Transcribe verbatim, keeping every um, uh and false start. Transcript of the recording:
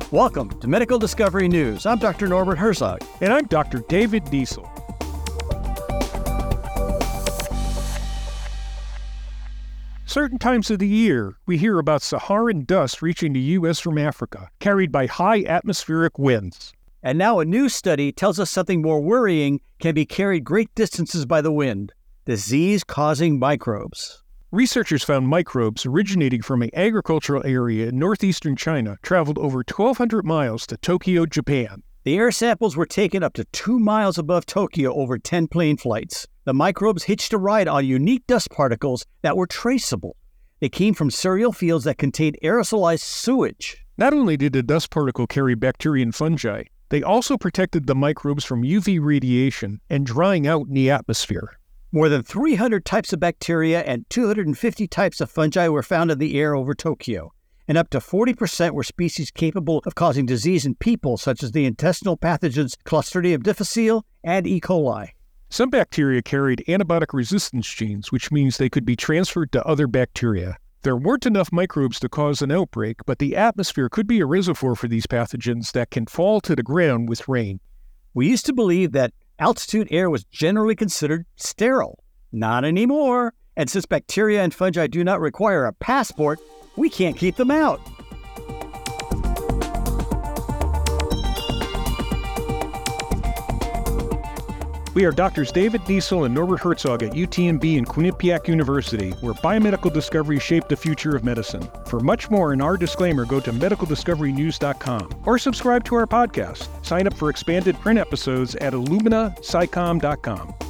Welcome to Medical Discovery News. I'm Doctor Norbert Herzog. And I'm Doctor David Diesel. Certain times of the year, we hear about Saharan dust reaching the U S from Africa, carried by high atmospheric winds. And now a new study tells us something more worrying can be carried great distances by the wind: disease-causing microbes. Researchers found microbes originating from an agricultural area in northeastern China traveled over twelve hundred miles to Tokyo, Japan. The air samples were taken up to two miles above Tokyo over ten plane flights. The microbes hitched a ride on unique dust particles that were traceable. They came from cereal fields that contained aerosolized sewage. Not only did the dust particle carry bacteria and fungi, they also protected the microbes from U V radiation and drying out in the atmosphere. More than three hundred types of bacteria and two hundred fifty types of fungi were found in the air over Tokyo, and up to forty percent were species capable of causing disease in people, such as the intestinal pathogens Clostridium difficile and E. coli. Some bacteria carried antibiotic resistance genes, which means they could be transferred to other bacteria. There weren't enough microbes to cause an outbreak, but the atmosphere could be a reservoir for these pathogens that can fall to the ground with rain. We used to believe that altitude air was generally considered sterile. Not anymore. And since bacteria and fungi do not require a passport, we can't keep them out. We are Doctors David Diesel and Norbert Herzog at U T M B and Quinnipiac University, where biomedical discovery shaped the future of medicine. For much more in our disclaimer, go to medical discovery news dot com or subscribe to our podcast. Sign up for expanded print episodes at illumina sci com dot com.